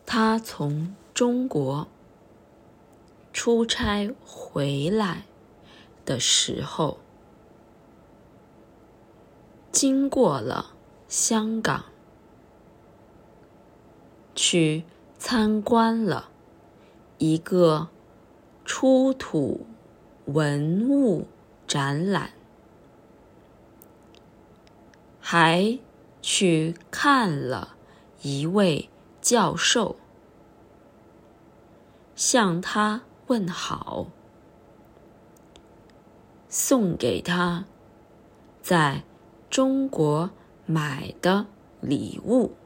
他从中国出差回来的时候，经过了香港，去参观了一个出土文物展览，还去看了一位教授，向他问好，送给他在中国买的礼物。